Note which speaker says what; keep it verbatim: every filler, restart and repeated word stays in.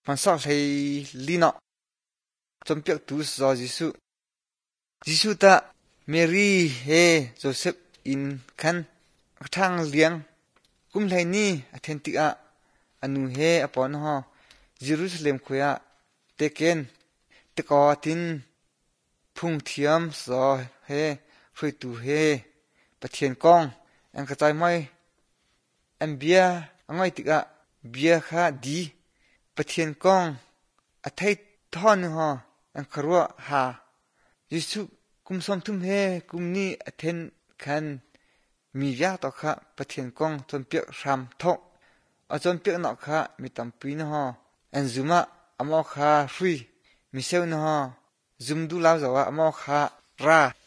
Speaker 1: มันสอกใช้ลีเนาะจอมเปียกตูสอจิสุจิสุตะเมรีเฮโจเซฟอินคันทางเลี้ยงกุมไลนี่อเทนติอะอนุเฮอปอนฮอเยรูซาเล็มคุยะเตเกนตะกอตินพุงเทียมสอเฮฟรตูเฮปะเทียนกองอันกระจายไม่อันเบียอังไงติกะเบียค่ะดีปะเทียนกองอัฐิท่อนฮออันครัวหายิสุกุมสมทุมเฮกุมนี้อเทนคันมียาต่อค่ะปะเทียนกองจนเปียกรำทกอาจนเปียกนอกค่ะมีตำปีนฮออันซุมะอมอค่ะฟรีมีเซลนฮอซุมดูลาวจะว่าอมอค่ะรา